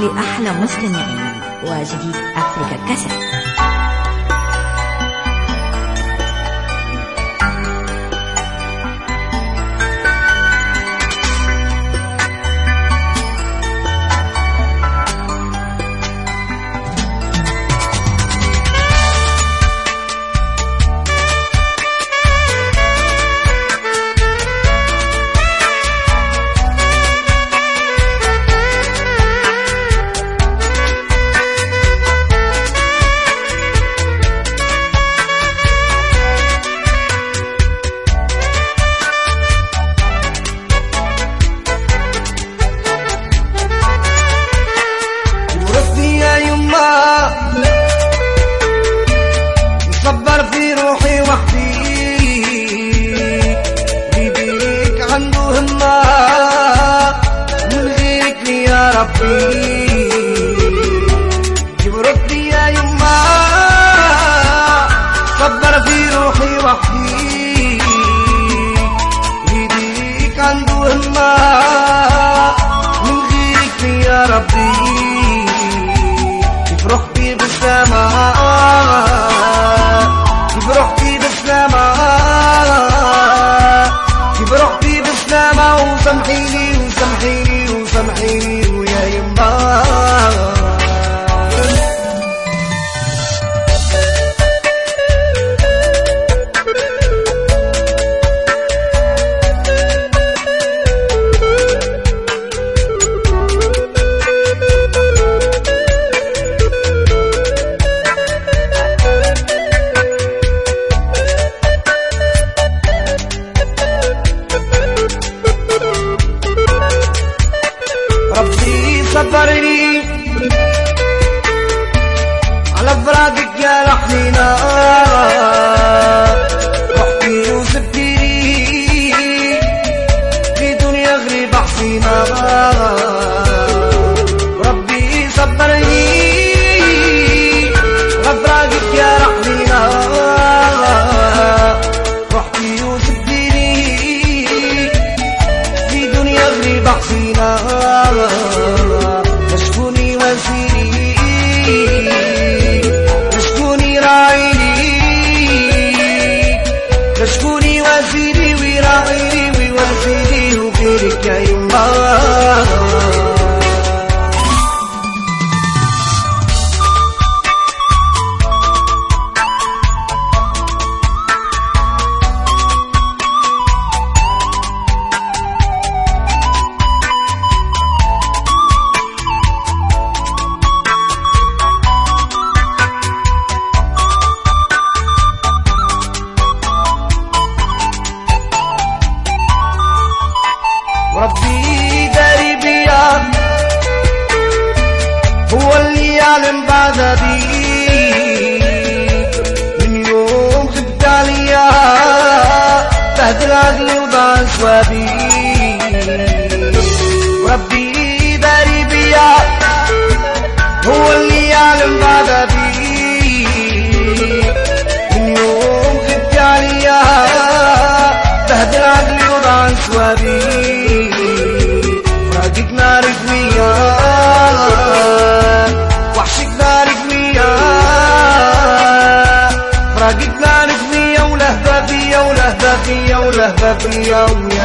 لأحلى مستمعين وجديد أفريكا كاسيت. صبر في روحي وحدي بيديك عنده همة من غيرك لي يا ربي جبرت لي يا يما صبر في روحي وحدي بيديك عنده همة من غيرك لي يا ربي يفرح بي بالسماء بروحتي بسلامة وسامحيني وسامحيني وسامحيني ويا يما صبرني على فراقك يا لحنينا رحتي وسبتيني في دنيا غريب حسينا ربي صبرني على فراقك يا لحنينا رحتي وسبتيني في دنيا غريب حسينا مشكوني وزيري مشكوني راعيني مشكوني وزيري وراعيني ووزيري وغيرك يا يما ربي داري بيا هو اللي يعلم بعد بي من يوم غبت عليا بهدل عقلي وضاع ثوابي ربي داري بيا هو اللي يعلم بعد بي من يوم غبت عليا بهدل عقلي وضاع ثوابي فراقك نارك وياك وحشك نارك وياك فراقك نارك ويا ولهبة فيا ولهبة فيا ولهبة فيا